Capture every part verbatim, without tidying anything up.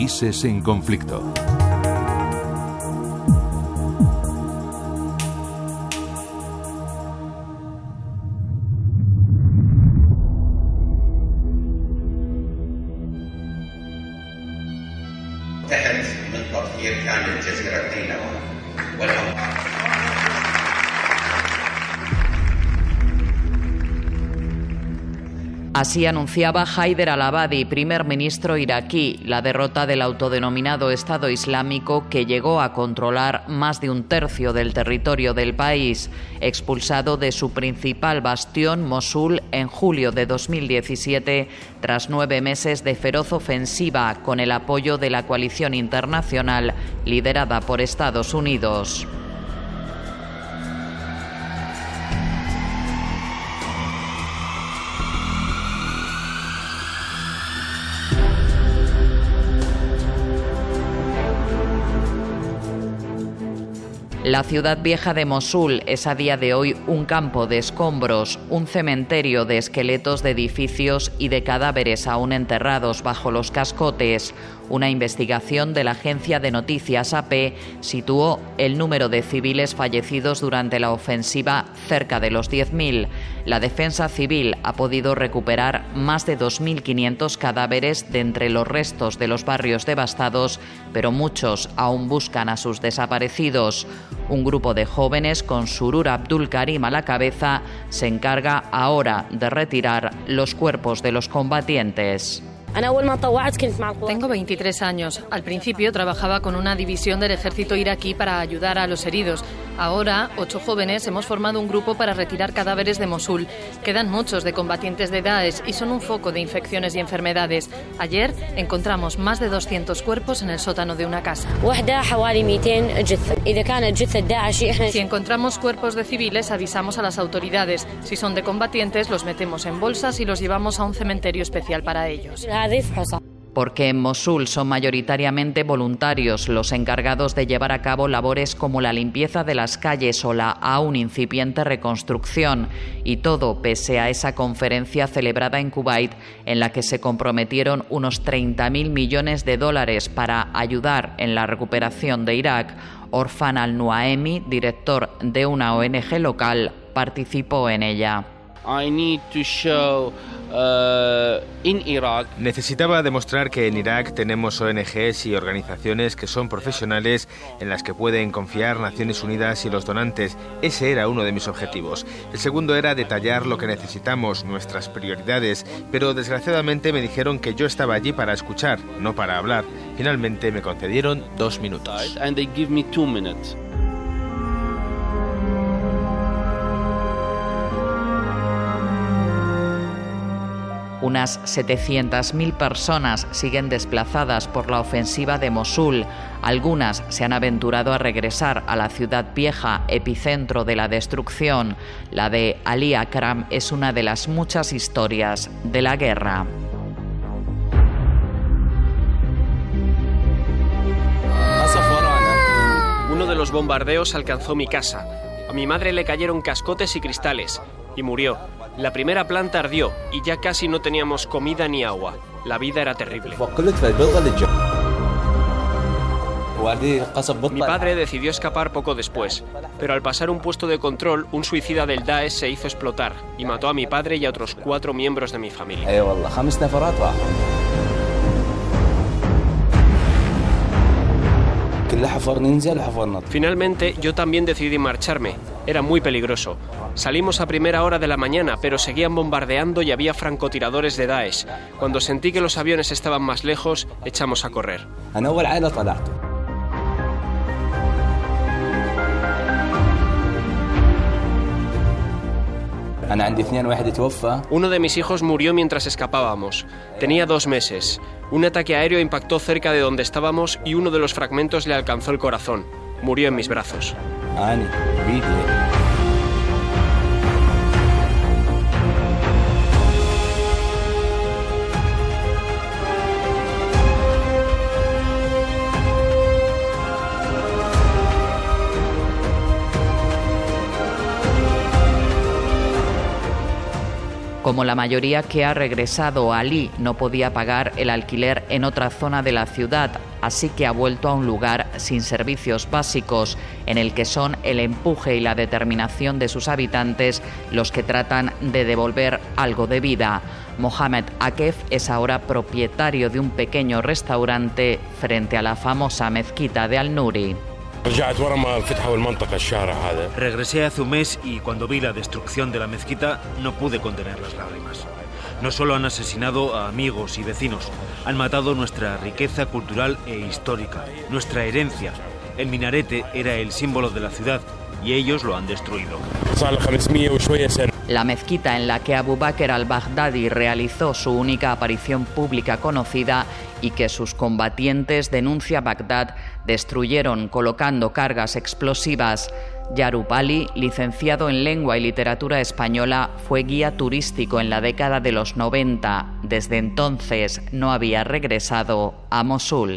Países en conflicto. Así anunciaba Haider al-Abadi, primer ministro iraquí, la derrota del autodenominado Estado Islámico, que llegó a controlar más de un tercio del territorio del país, expulsado de su principal bastión, Mosul, en julio de dos mil diecisiete, tras nueve meses de feroz ofensiva con el apoyo de la coalición internacional liderada por Estados Unidos. La ciudad vieja de Mosul es a día de hoy un campo de escombros, un cementerio de esqueletos de edificios y de cadáveres aún enterrados bajo los cascotes. Una investigación de la agencia de noticias A P situó el número de civiles fallecidos durante la ofensiva cerca de los diez mil. La defensa civil ha podido recuperar más de dos mil quinientos cadáveres de entre los restos de los barrios devastados, pero muchos aún buscan a sus desaparecidos. Un grupo de jóvenes con Surur Abdul Karim a la cabeza se encarga ahora de retirar los cuerpos de los combatientes. Tengo veintitrés años. Al principio trabajaba con una división del ejército iraquí para ayudar a los heridos. Ahora, ocho jóvenes hemos formado un grupo para retirar cadáveres de Mosul. Quedan muchos de combatientes de Daesh y son un foco de infecciones y enfermedades. Ayer encontramos más de doscientos cuerpos en el sótano de una casa. Si encontramos cuerpos de civiles, avisamos a las autoridades. Si son de combatientes, los metemos en bolsas y los llevamos a un cementerio especial para ellos. Porque en Mosul son mayoritariamente voluntarios los encargados de llevar a cabo labores como la limpieza de las calles o la aún incipiente reconstrucción, y todo pese a esa conferencia celebrada en Kuwait en la que se comprometieron unos treinta mil millones de dólares para ayudar en la recuperación de Irak. Orfan al-Nuaemi, director de una O N G local, participó en ella. I need to show, uh, in Iraq. Necesitaba demostrar que en Irak tenemos O N Ges y organizaciones que son profesionales en las que pueden confiar Naciones Unidas y los donantes. Ese era uno de mis objetivos. El segundo era detallar lo que necesitamos, nuestras prioridades, pero desgraciadamente me dijeron que yo estaba allí para escuchar, no para hablar. Finalmente me concedieron dos minutos. And they give me two minutes. Unas setecientas mil personas siguen desplazadas por la ofensiva de Mosul. Algunas se han aventurado a regresar a la ciudad vieja, epicentro de la destrucción. La de Ali Akram es una de las muchas historias de la guerra. Uno de los bombardeos alcanzó mi casa. A mi madre le cayeron cascotes y cristales y murió. La primera planta ardió y ya casi no teníamos comida ni agua. La vida era terrible. Mi padre decidió escapar poco después, pero al pasar un puesto de control, un suicida del Daesh se hizo explotar y mató a mi padre y a otros cuatro miembros de mi familia. Finalmente, yo también decidí marcharme. Era muy peligroso. Salimos a primera hora de la mañana, pero seguían bombardeando y había francotiradores de Daesh. Cuando sentí que los aviones estaban más lejos, echamos a correr. Uno de mis hijos murió mientras escapábamos. Tenía dos meses. Un ataque aéreo impactó cerca de donde estábamos y uno de los fragmentos le alcanzó el corazón. Murió en mis brazos. Como la mayoría que ha regresado, Ali no podía pagar el alquiler en otra zona de la ciudad, así que ha vuelto a un lugar sin servicios básicos, en el que son el empuje y la determinación de sus habitantes los que tratan de devolver algo de vida. Mohamed Akef es ahora propietario de un pequeño restaurante frente a la famosa mezquita de Al-Nuri. Regresé hace un mes y cuando vi la destrucción de la mezquita no pude contener las lágrimas. No solo han asesinado a amigos y vecinos, han matado nuestra riqueza cultural e histórica, nuestra herencia. El minarete era el símbolo de la ciudad y ellos lo han destruido. La mezquita en la que Abu Bakr al-Baghdadi realizó su única aparición pública conocida y que sus combatientes, denuncia Bagdad, destruyeron colocando cargas explosivas. Yarub Ali, licenciado en Lengua y Literatura Española, fue guía turístico en la década de los noventa. Desde entonces no había regresado a Mosul.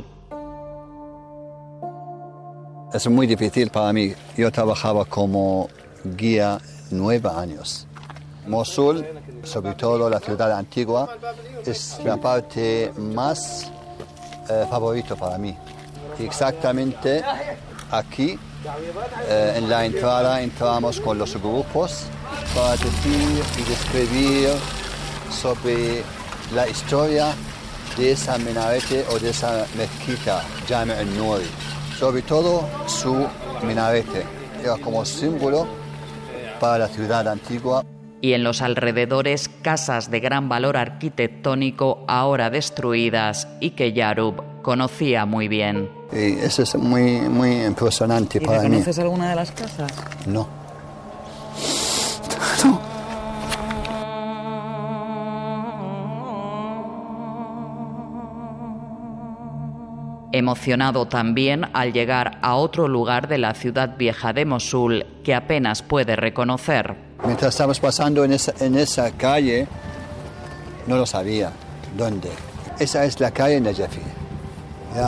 Es muy difícil para mí. Yo trabajaba como guía nueve años. Mosul, sobre todo la ciudad antigua, es la parte más eh, favorita para mí. Exactamente aquí, eh, en la entrada, entramos con los grupos para decir y describir sobre la historia de esa minarete o de esa mezquita, Jami' al-Nuri. Sobre todo su minarete, era como símbolo para la ciudad antigua. Y en los alrededores, casas de gran valor arquitectónico ahora destruidas y que Yarub conocía muy bien. Y eso es muy, muy impresionante para mí. ¿Conoces alguna de las casas? No. No. Emocionado también al llegar a otro lugar de la ciudad vieja de Mosul que apenas puede reconocer. Mientras estábamos pasando en esa, en esa calle, no lo sabía dónde. Esa es la calle Najafi. Ya.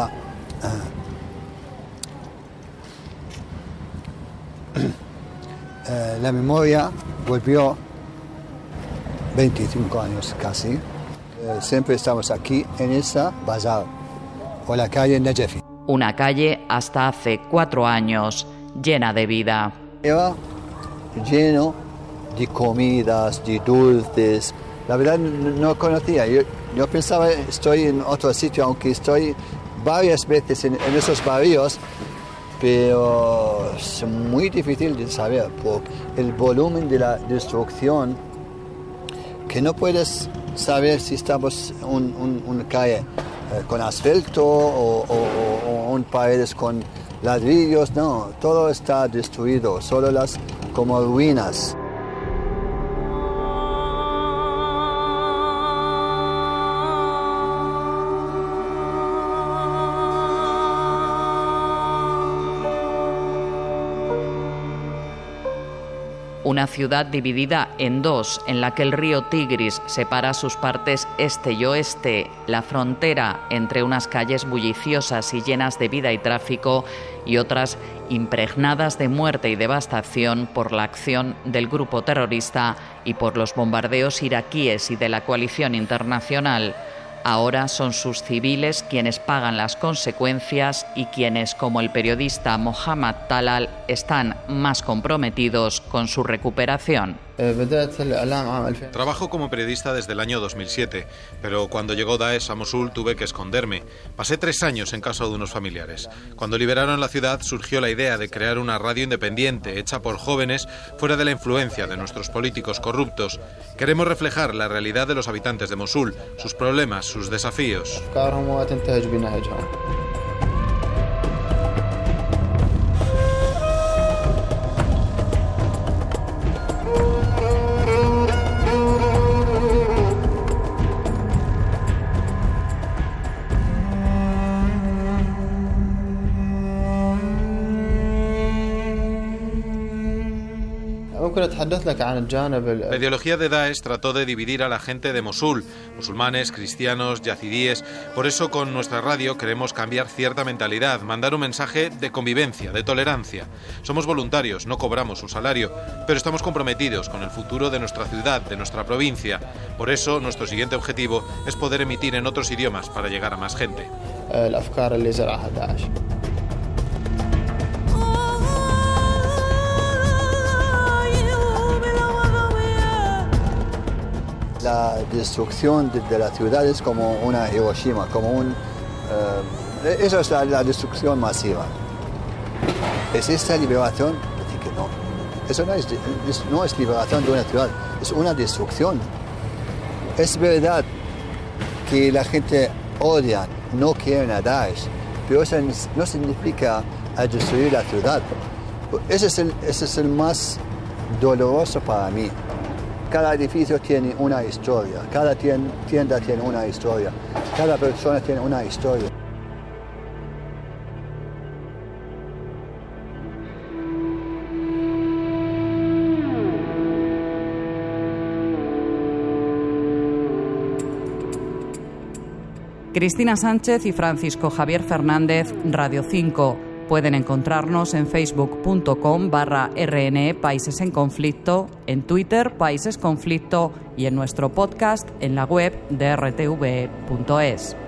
Uh, la memoria volvió veinticinco años casi. Uh, siempre estamos aquí en esa bazar. O la calle Najafi. Una calle hasta hace cuatro años llena de vida. Era lleno de comidas, de dulces. La verdad no conocía. Yo, yo pensaba estoy en otro sitio, aunque estoy varias veces en, en esos barrios, pero es muy difícil de saber por el volumen de la destrucción que no puedes saber si estamos en un, un, una calle Eh, con asfalto o, o, o, o un paredes con ladrillos, no, todo está destruido, solo las como ruinas. Una ciudad dividida en dos, en la que el río Tigris separa sus partes este y oeste, la frontera entre unas calles bulliciosas y llenas de vida y tráfico y otras impregnadas de muerte y devastación por la acción del grupo terrorista y por los bombardeos iraquíes y de la coalición internacional. Ahora son sus civiles quienes pagan las consecuencias y quienes, como el periodista Mohammad Talal, están más comprometidos con su recuperación. Trabajo como periodista desde el año dos mil siete, pero cuando llegó Daesh a Mosul tuve que esconderme. Pasé tres años en casa de unos familiares. Cuando liberaron la ciudad surgió la idea de crear una radio independiente hecha por jóvenes fuera de la influencia de nuestros políticos corruptos. Queremos reflejar la realidad de los habitantes de Mosul, sus problemas, sus desafíos. La ideología de Daesh trató de dividir a la gente de Mosul, musulmanes, cristianos, yazidíes. Por eso con nuestra radio queremos cambiar cierta mentalidad, mandar un mensaje de convivencia, de tolerancia. Somos voluntarios, no cobramos un salario, pero estamos comprometidos con el futuro de nuestra ciudad, de nuestra provincia. Por eso nuestro siguiente objetivo es poder emitir en otros idiomas para llegar a más gente. La destrucción de, de la ciudad es como una Hiroshima, como un... Uh, eso es la, la destrucción masiva. ¿Es esta liberación? Dice que no. Eso no es, es, no es liberación de una ciudad, es una destrucción. Es verdad que la gente odia, no quiere a Daesh, pero eso no significa a destruir la ciudad. Ese es el, ese es el más doloroso para mí. Cada edificio tiene una historia, cada tienda tiene una historia, cada persona tiene una historia. Cristina Sánchez y Francisco Javier Fernández, Radio cinco. Pueden encontrarnos en facebook.com barra rne Países en Conflicto, en Twitter Países Conflicto y en nuestro podcast en la web de r t v punto es.